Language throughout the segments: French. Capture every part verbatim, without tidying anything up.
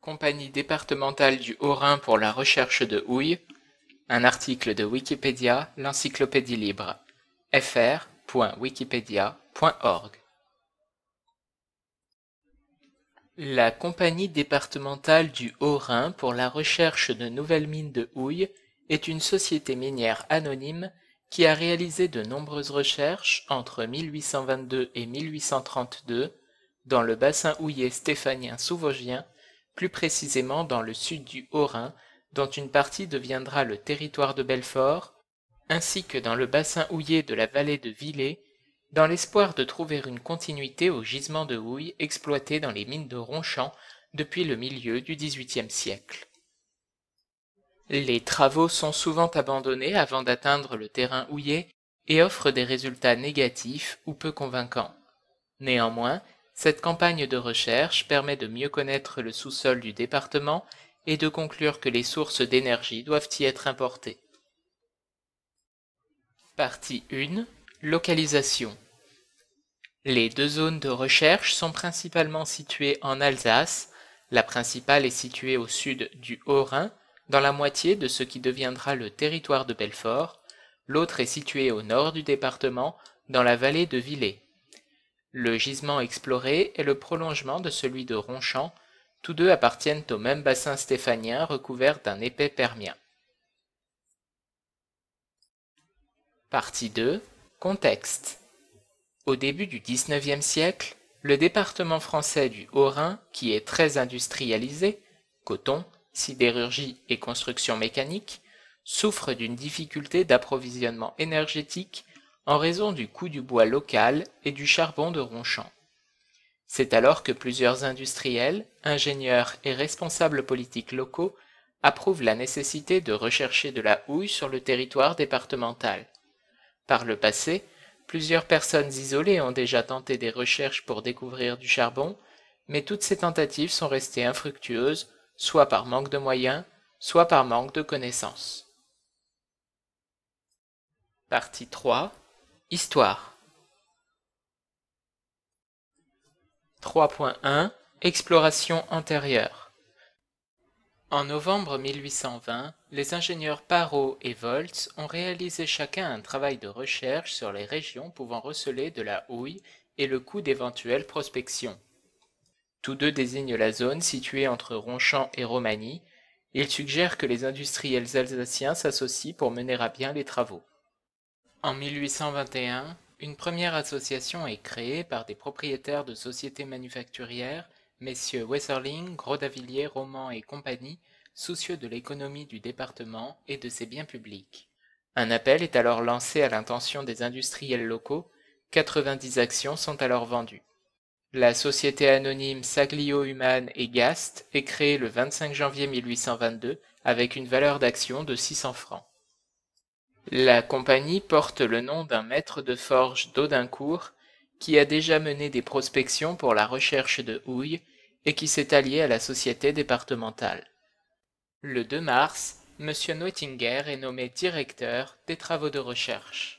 Compagnie départementale du Haut-Rhin pour la recherche de houille, un article de Wikipédia, l'encyclopédie libre, f r point wikipedia point org. La Compagnie départementale du Haut-Rhin pour la recherche de nouvelles mines de houille est une société minière anonyme qui a réalisé de nombreuses recherches entre mille huit cent vingt-deux et mille huit cent trente-deux dans le bassin houiller stéphanien sous-vosgien, plus précisément dans le sud du Haut-Rhin, dont une partie deviendra le territoire de Belfort, ainsi que dans le bassin houiller de la vallée de Villers, dans l'espoir de trouver une continuité aux gisements de houille exploités dans les mines de Ronchamp depuis le milieu du dix-huitième siècle. Les travaux sont souvent abandonnés avant d'atteindre le terrain houiller et offrent des résultats négatifs ou peu convaincants. Néanmoins, cette campagne de recherche permet de mieux connaître le sous-sol du département et de conclure que les sources d'énergie doivent y être importées. Partie un. Localisation. Les deux zones de recherche sont principalement situées en Alsace. La principale est située au sud du Haut-Rhin, dans la moitié de ce qui deviendra le territoire de Belfort. L'autre est située au nord du département, dans la vallée de Villers. Le gisement exploré est le prolongement de celui de Ronchamp. Tous deux appartiennent au même bassin stéphanien recouvert d'un épais permien. Partie deux. Contexte. Au début du dix-neuvième siècle, le département français du Haut-Rhin, qui est très industrialisé, coton, sidérurgie et construction mécanique, souffre d'une difficulté d'approvisionnement énergétique en raison du coût du bois local et du charbon de Ronchamp. C'est alors que plusieurs industriels, ingénieurs et responsables politiques locaux approuvent la nécessité de rechercher de la houille sur le territoire départemental. Par le passé, plusieurs personnes isolées ont déjà tenté des recherches pour découvrir du charbon, mais toutes ces tentatives sont restées infructueuses, soit par manque de moyens, soit par manque de connaissances. Partie trois. Histoire. trois point un. Exploration antérieure. En novembre mille huit cent vingt, les ingénieurs Parrot et Volz ont réalisé chacun un travail de recherche sur les régions pouvant receler de la houille et le coût d'éventuelles prospections. Tous deux désignent la zone située entre Ronchamp et Romagny. Ils suggèrent que les industriels alsaciens s'associent pour mener à bien les travaux. En mille huit cent vingt et un, une première association est créée par des propriétaires de sociétés manufacturières, messieurs Wesserling, Gros-Davilliers, Roman et compagnie, soucieux de l'économie du département et de ses biens publics. Un appel est alors lancé à l'intention des industriels locaux. quatre-vingt-dix actions sont alors vendues. La société anonyme Saglio Human et Gast est créée le vingt-cinq janvier mille huit cent vingt-deux avec une valeur d'action de six cents francs. La compagnie porte le nom d'un maître de forge d'Audincourt qui a déjà mené des prospections pour la recherche de houille et qui s'est allié à la société départementale. Le deux mars, M. Neutinger est nommé directeur des travaux de recherche.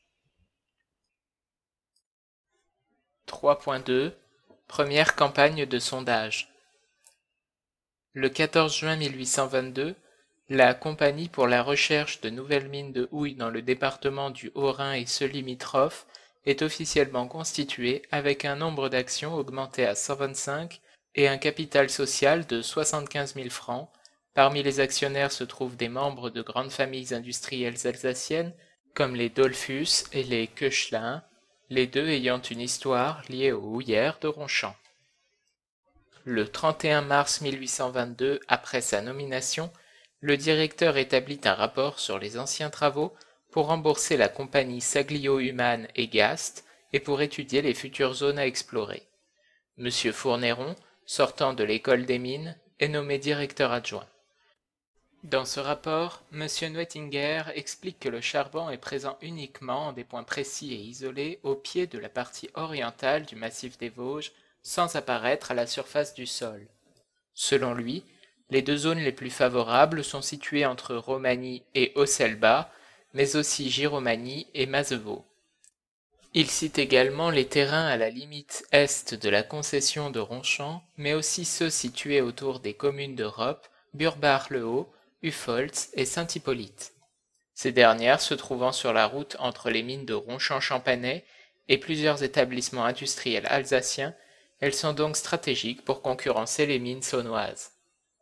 trois point deux. Première campagne de sondage. Le quatorze juin mille huit cent vingt-deux, la Compagnie pour la recherche de nouvelles mines de houille dans le département du Haut-Rhin et ceux limitrophes est officiellement constituée avec un nombre d'actions augmenté à cent vingt-cinq et un capital social de soixante-quinze mille francs. Parmi les actionnaires se trouvent des membres de grandes familles industrielles alsaciennes comme les Dollfus et les Koechlin, les deux ayant une histoire liée aux houillères de Ronchamp. Le trente et un mars mille huit cent vingt-deux, après sa nomination, le directeur établit un rapport sur les anciens travaux pour rembourser la compagnie Saglio Human et Gast et pour étudier les futures zones à explorer. Monsieur Fournéron, sortant de l'école des mines, est nommé directeur adjoint. Dans ce rapport, M. Neutinger explique que le charbon est présent uniquement en des points précis et isolés au pied de la partie orientale du massif des Vosges, sans apparaître à la surface du sol. Selon lui, les deux zones les plus favorables sont situées entre Romagny et Ausselbach, mais aussi Giromagny et Mazevaux. Il cite également les terrains à la limite est de la concession de Ronchamp, mais aussi ceux situés autour des communes d'Europe, Burbach-le-Haut, Uffholtz et Saint-Hippolyte. Ces dernières se trouvant sur la route entre les mines de Ronchamp-Champanais et plusieurs établissements industriels alsaciens, elles sont donc stratégiques pour concurrencer les mines saunoises.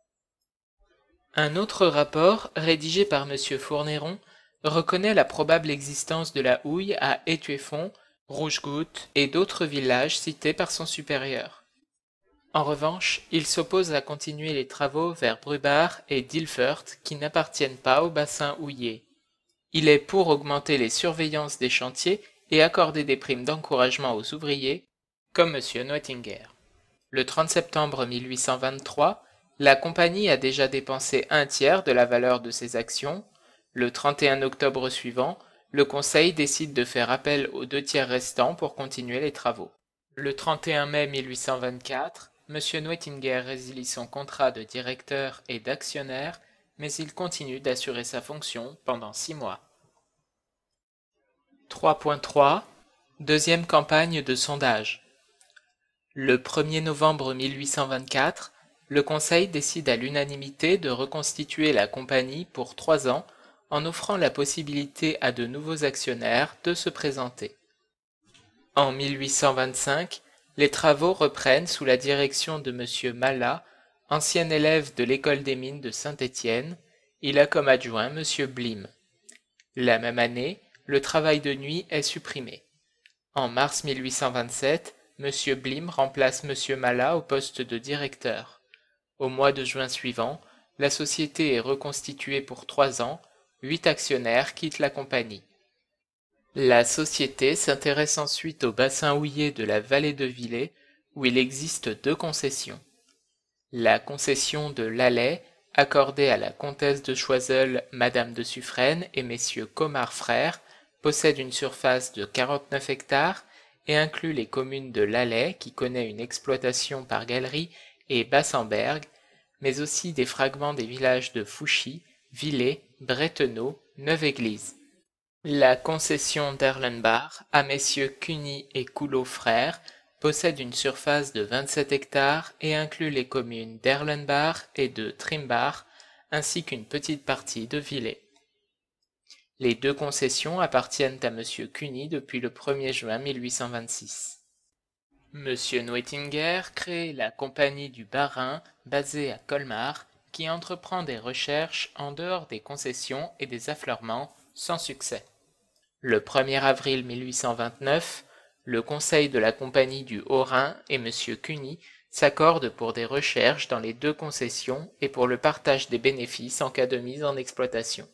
Un autre rapport, rédigé par M. Fournéron, reconnaît la probable existence de la houille à Étueffont, Rougegoute et d'autres villages cités par son supérieur. En revanche, il s'oppose à continuer les travaux vers Brubach et Dilfert qui n'appartiennent pas au bassin houiller. Il est pour augmenter les surveillances des chantiers et accorder des primes d'encouragement aux ouvriers, comme M. Neutinger. Le trente septembre mille huit cent vingt-trois, la compagnie a déjà dépensé un tiers de la valeur de ses actions. Le trente et un octobre suivant, le Conseil décide de faire appel aux deux tiers restants pour continuer les travaux. Le trente et un mai mille huit cent vingt-quatre, M. Neutinger résilie son contrat de directeur et d'actionnaire, mais il continue d'assurer sa fonction pendant six mois. trois point trois Deuxième campagne de sondage. Le premier novembre mille huit cent vingt-quatre, le Conseil décide à l'unanimité de reconstituer la compagnie pour trois ans en offrant la possibilité à de nouveaux actionnaires de se présenter. En mille huit cent vingt-cinq, les travaux reprennent sous la direction de M. Mallat, ancien élève de l'école des mines de Saint-Étienne. Il a comme adjoint M. Blim. La même année, le travail de nuit est supprimé. En mars mille huit cent vingt-sept, M. Blim remplace M. Mallat au poste de directeur. Au mois de juin suivant, la société est reconstituée pour trois ans. Huit actionnaires quittent la compagnie. La société s'intéresse ensuite au bassin houiller de la vallée de Villers, où il existe deux concessions. La concession de l'Alais, accordée à la comtesse de Choiseul, Madame de Suffren et messieurs Comard frères, possède une surface de quarante-neuf hectares et inclut les communes de l'Alais, qui connaît une exploitation par galerie, et Bassenberg, mais aussi des fragments des villages de Fouchy, Villers, Brethenot, Neuve-Église. La concession d'Erlenbach à messieurs Cuny et Coulot frères possède une surface de vingt-sept hectares et inclut les communes d'Erlenbach et de Trimbach, ainsi qu'une petite partie de Villers. Les deux concessions appartiennent à M. Cuny depuis le premier juin mille huit cent vingt-six. M. Neutinger crée la Compagnie du Bas-Rhin, basée à Colmar, qui entreprend des recherches en dehors des concessions et des affleurements, sans succès. Le premier avril mille huit cent vingt-neuf, le Conseil de la Compagnie du Haut-Rhin et M. Cuny s'accordent pour des recherches dans les deux concessions et pour le partage des bénéfices en cas de mise en exploitation.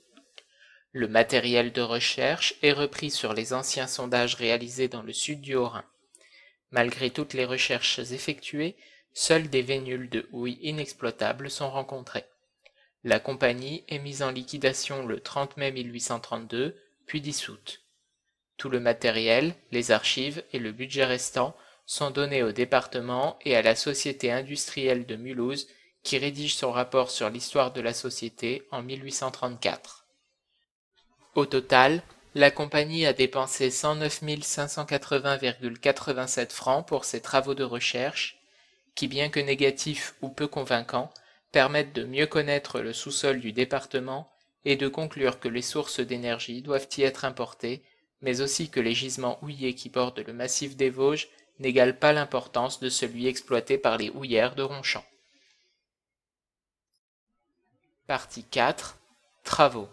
Le matériel de recherche est repris sur les anciens sondages réalisés dans le sud du Haut-Rhin. Malgré toutes les recherches effectuées, seuls des vénules de houille inexploitables sont rencontrés. La compagnie est mise en liquidation le trente mai mille huit cent trente-deux, puis dissoute. Tout le matériel, les archives et le budget restant sont donnés au département et à la Société industrielle de Mulhouse, qui rédige son rapport sur l'histoire de la société en mille huit cent trente-quatre. Au total, la compagnie a dépensé cent neuf mille cinq cent quatre-vingts virgule quatre-vingt-sept francs pour ses travaux de recherche, qui, bien que négatifs ou peu convaincants, permettent de mieux connaître le sous-sol du département et de conclure que les sources d'énergie doivent y être importées, mais aussi que les gisements houillers qui bordent le massif des Vosges n'égalent pas l'importance de celui exploité par les houillères de Ronchamp. Partie quatre. Travaux.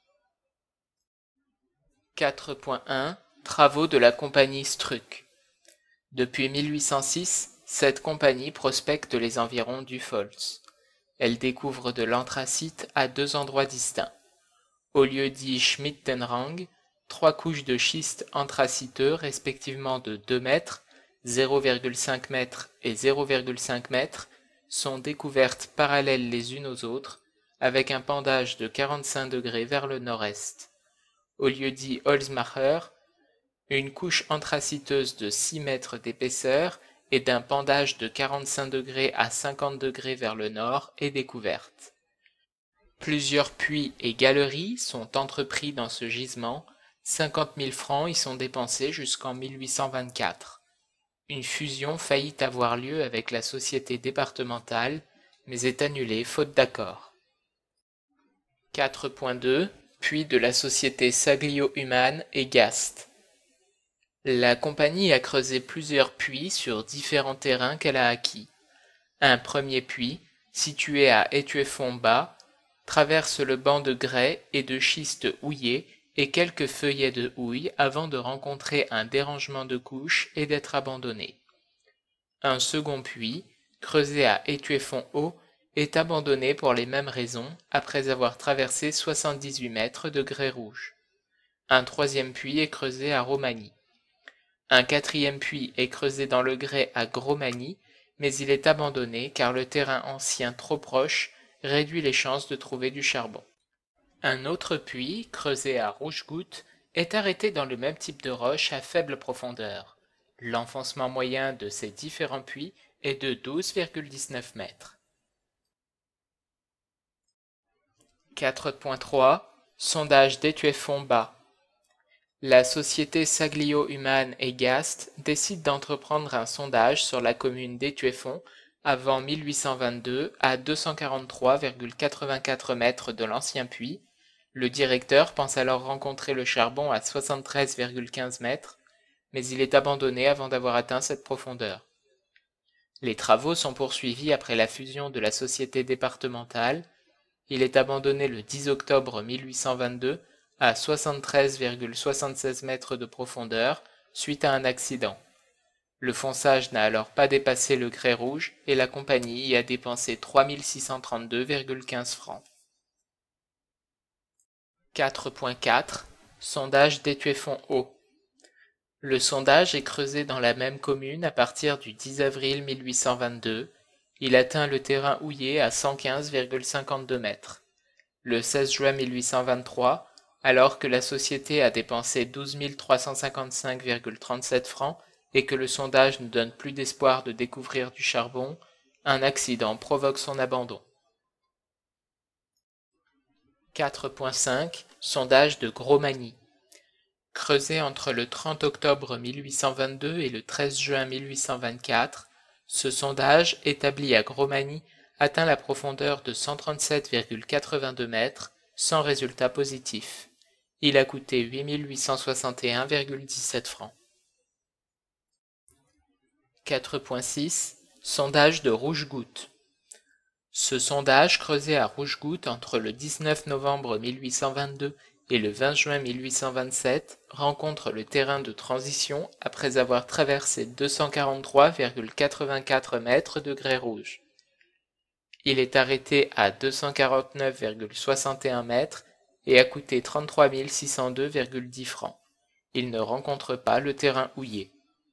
quatre point un Travaux de la compagnie Struck. Depuis mille huit cent six, cette compagnie prospecte les environs d'Uffholtz. Elle découvre de l'anthracite à deux endroits distincts. Au lieu dit Schmittenrang, trois couches de schiste anthraciteux respectivement de deux mètres, zéro virgule cinq mètres et zéro virgule cinq mètres sont découvertes parallèles les unes aux autres, avec un pendage de quarante-cinq degrés vers le nord-est. Au lieu dit Holzmacher, une couche anthraciteuse de six mètres d'épaisseur et d'un pendage de quarante-cinq degrés à cinquante degrés vers le nord est découverte. Plusieurs puits et galeries sont entrepris dans ce gisement, cinquante mille francs y sont dépensés jusqu'en mille huit cent vingt-quatre. Une fusion faillit avoir lieu avec la société départementale, mais est annulée faute d'accord. quatre point deux Puits de la société Saglio-Human et Gast. La compagnie a creusé plusieurs puits sur différents terrains qu'elle a acquis. Un premier puits, situé à Étueffont-Bas, traverse le banc de grès et de schiste houillé et quelques feuillets de houille avant de rencontrer un dérangement de couche et d'être abandonné. Un second puits, creusé à Étueffont-Haut, est abandonné pour les mêmes raisons après avoir traversé soixante-dix-huit mètres de grès rouge. Un troisième puits est creusé à Romagny. Un quatrième puits est creusé dans le grès à Grosmagny, mais il est abandonné car le terrain ancien trop proche réduit les chances de trouver du charbon. Un autre puits, creusé à Rouge-Goutte, est arrêté dans le même type de roche à faible profondeur. L'enfoncement moyen de ces différents puits est de douze virgule dix-neuf mètres. quatre point trois Sondage d'Étueffont-Bas. La société Saglio-Human et Gast décide d'entreprendre un sondage sur la commune d'Étueffont avant mille huit cent vingt-deux à deux cent quarante-trois virgule quatre-vingt-quatre mètres de l'ancien puits. Le directeur pense alors rencontrer le charbon à soixante-treize virgule quinze mètres, mais il est abandonné avant d'avoir atteint cette profondeur. Les travaux sont poursuivis après la fusion de la société départementale. Il est abandonné le dix octobre mille huit cent vingt-deux à soixante-treize virgule soixante-seize mètres de profondeur suite à un accident. Le fonçage n'a alors pas dépassé le grès rouge et la compagnie y a dépensé trois mille six cent trente-deux virgule quinze francs. quatre point quatre Sondage d'Étueffont-Haut. Le sondage est creusé dans la même commune à partir du dix avril mille huit cent vingt-deux. Il atteint le terrain houillé à cent quinze virgule cinquante-deux mètres. Le seize juin mille huit cent vingt-trois, alors que la société a dépensé douze mille trois cent cinquante-cinq virgule trente-sept francs et que le sondage ne donne plus d'espoir de découvrir du charbon, un accident provoque son abandon. quatre point cinq Sondage de Grosmagny. Creusé entre le trente octobre mille huit cent vingt-deux et le treize juin mille huit cent vingt-quatre, ce sondage, établi à Grosmagny, atteint la profondeur de cent trente-sept virgule quatre-vingt-deux mètres, sans résultat positif. Il a coûté huit mille huit cent soixante et un virgule dix-sept francs. quatre point six Sondage de Rouge-Goutte. Ce sondage, creusé à Rouge-Goutte entre le dix-neuf novembre mille huit cent vingt-deux et le vingt juin mille huit cent vingt-sept, rencontre le terrain de transition après avoir traversé deux cent quarante-trois virgule quatre-vingt-quatre mètres de grès rouge. Il est arrêté à deux cent quarante-neuf virgule soixante et un mètres et a coûté trente-trois mille six cent deux virgule dix francs. Il ne rencontre pas le terrain houillé.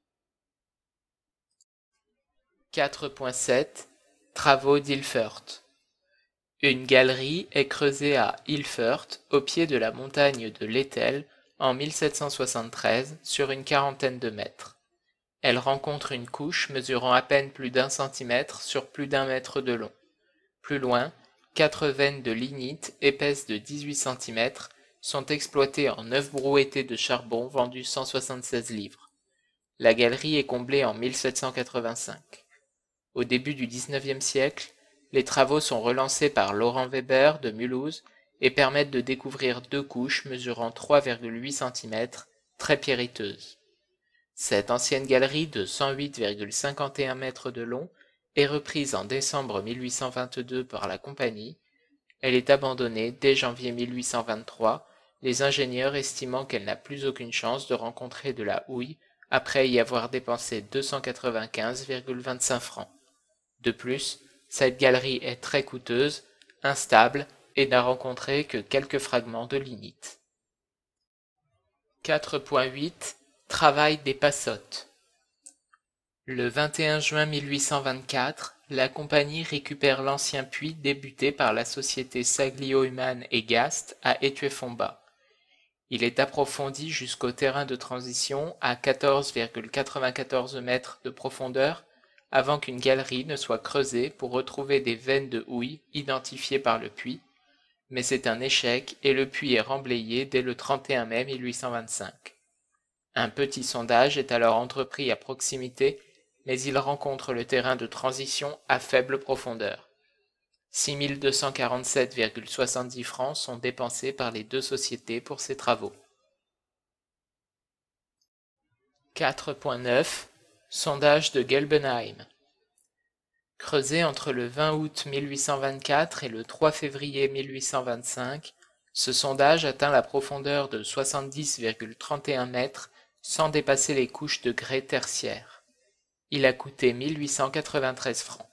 quatre point sept Travaux d'Ilfurt. Une galerie est creusée à Ilfurt, au pied de la montagne de l'Etel, en mille sept cent soixante-treize, sur une quarantaine de mètres. Elle rencontre une couche mesurant à peine plus d'un centimètre sur plus d'un mètre de long. Plus loin, quatre veines de lignite épaisses de dix-huit centimètres sont exploitées en œufs brouettés de charbon vendus cent soixante-seize livres. La galerie est comblée en mille sept cent quatre-vingt-cinq. Au début du dix-neuvième siècle, les travaux sont relancés par Laurent Weber de Mulhouse et permettent de découvrir deux couches mesurant trois virgule huit centimètres, très pierriteuses. Cette ancienne galerie de cent huit virgule cinquante et un mètres de long est reprise en décembre mille huit cent vingt-deux par la compagnie. Elle est abandonnée dès janvier mille huit cent vingt-trois, les ingénieurs estimant qu'elle n'a plus aucune chance de rencontrer de la houille après y avoir dépensé deux cent quatre-vingt-quinze virgule vingt-cinq francs. De plus, cette galerie est très coûteuse, instable et n'a rencontré que quelques fragments de lignite. quatre point huit Travail des passottes. Le vingt et un juin mille huit cent vingt-quatre, la compagnie récupère l'ancien puits débuté par la société Saglio-Human et Gast à Étueffont-Bas. Il est approfondi jusqu'au terrain de transition à quatorze virgule quatre-vingt-quatorze mètres de profondeur avant qu'une galerie ne soit creusée pour retrouver des veines de houille identifiées par le puits, mais c'est un échec et le puits est remblayé dès le trente et un mai mille huit cent vingt-cinq. Un petit sondage est alors entrepris à proximité, mais il rencontre le terrain de transition à faible profondeur. six mille deux cent quarante-sept virgule soixante-dix francs sont dépensés par les deux sociétés pour ces travaux. quatre point neuf Sondage de Gelbenheim. Creusé entre le vingt août mille huit cent vingt-quatre et le trois février mille huit cent vingt-cinq, ce sondage atteint la profondeur de soixante-dix virgule trente et un mètres sans dépasser les couches de grès tertiaires. Il a coûté mille huit cent quatre-vingt-treize francs.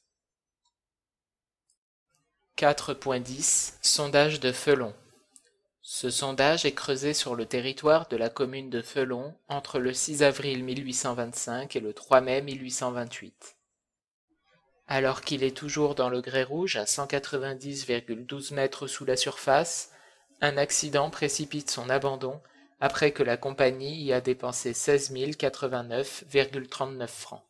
quatre point dix Sondage de Felon. Ce sondage est creusé sur le territoire de la commune de Felon entre le six avril mille huit cent vingt-cinq et le trois mai mille huit cent vingt-huit. Alors qu'il est toujours dans le grès rouge à cent quatre-vingt-dix virgule douze mètres sous la surface, un accident précipite son abandon après que la compagnie y a dépensé seize mille quatre-vingt-neuf virgule trente-neuf francs.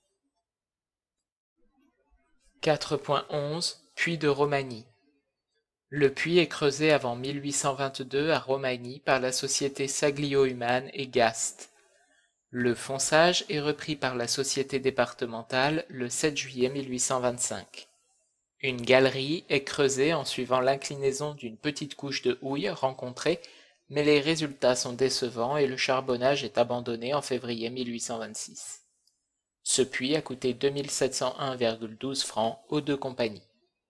quatre point onze Puits de Romagny. Le puits est creusé avant mille huit cent vingt-deux à Romagny par la société Saglio-Humann et Gast. Le fonçage est repris par la société départementale le sept juillet mille huit cent vingt-cinq. Une galerie est creusée en suivant l'inclinaison d'une petite couche de houille rencontrée, mais les résultats sont décevants et le charbonnage est abandonné en février mille huit cent vingt-six. Ce puits a coûté deux mille sept cent un virgule douze francs aux deux compagnies.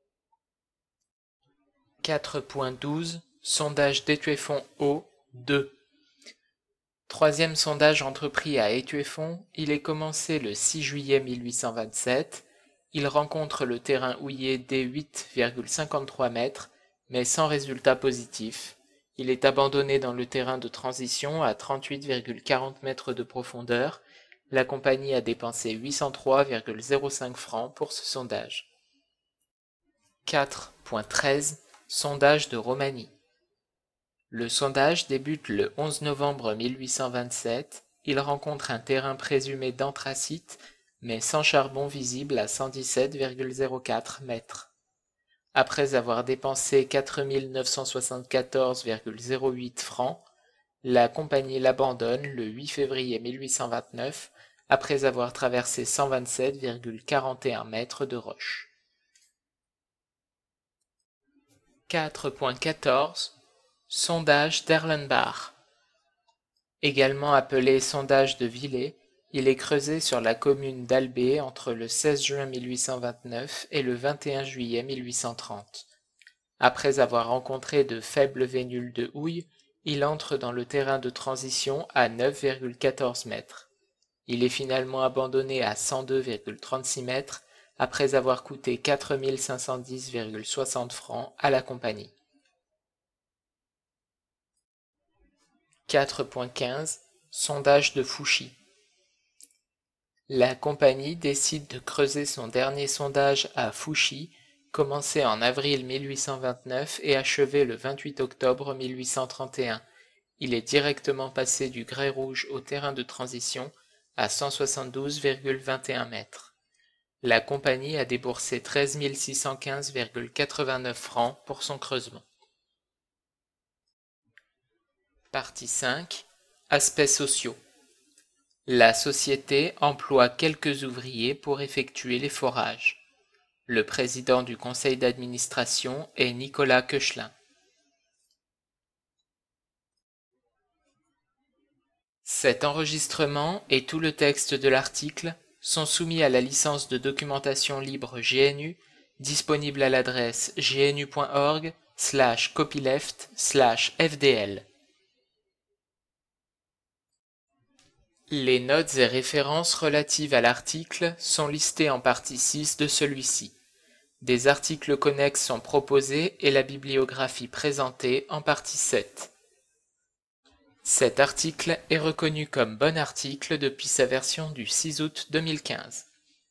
quatre point douze Sondage d'Étueffont Haut deux. Troisième sondage entrepris à Étueffont, il est commencé le six juillet mille huit cent vingt-sept. Il rencontre le terrain houillé D huit virgule cinquante-trois mètres, mais sans résultat positif. Il est abandonné dans le terrain de transition à trente-huit virgule quarante mètres de profondeur. La compagnie a dépensé huit cent trois virgule zéro cinq francs pour ce sondage. quatre point treize Sondage de Romagny. Le sondage débute le onze novembre mille huit cent vingt-sept. Il rencontre un terrain présumé d'anthracite, mais sans charbon visible à cent dix-sept virgule zéro quatre mètres. Après avoir dépensé quatre mille neuf cent soixante-quatorze virgule zéro huit francs, la compagnie l'abandonne le huit février mille huit cent vingt-neuf après avoir traversé cent vingt-sept virgule quarante et un mètres de roche. quatre point quatorze Sondage d'Erlenbach. Également appelé sondage de Villers, il est creusé sur la commune d'Albé entre le seize juin mille huit cent vingt-neuf et le vingt et un juillet mille huit cent trente. Après avoir rencontré de faibles vénules de houille, il entre dans le terrain de transition à neuf virgule quatorze mètres. Il est finalement abandonné à cent deux virgule trente-six mètres après avoir coûté quatre mille cinq cent dix virgule soixante francs à la compagnie. quatre point quinze Sondage de Fouchy. La compagnie décide de creuser son dernier sondage à Fouchy, commencé en avril mille huit cent vingt-neuf et achevé le vingt-huit octobre mille huit cent trente et un. Il est directement passé du grès rouge au terrain de transition à cent soixante-douze virgule vingt et un mètres. La compagnie a déboursé treize mille six cent quinze virgule quatre-vingt-neuf francs pour son creusement. Partie cinq. Aspects sociaux. La société emploie quelques ouvriers pour effectuer les forages. Le président du conseil d'administration est Nicolas Koechlin. Cet enregistrement et tout le texte de l'article sont soumis à la licence de documentation libre G N U, disponible à l'adresse gnu.org slash copyleft slash fdl. Les notes et références relatives à l'article sont listées en partie six de celui-ci. Des articles connexes sont proposés et la bibliographie présentée en partie sept. Cet article est reconnu comme bon article depuis sa version du six août deux mille quinze.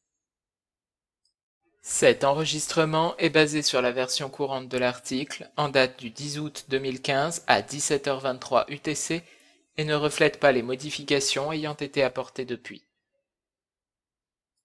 Cet enregistrement est basé sur la version courante de l'article en date du dix août deux mille quinze à dix-sept heures vingt-trois U T C et ne reflète pas les modifications ayant été apportées depuis.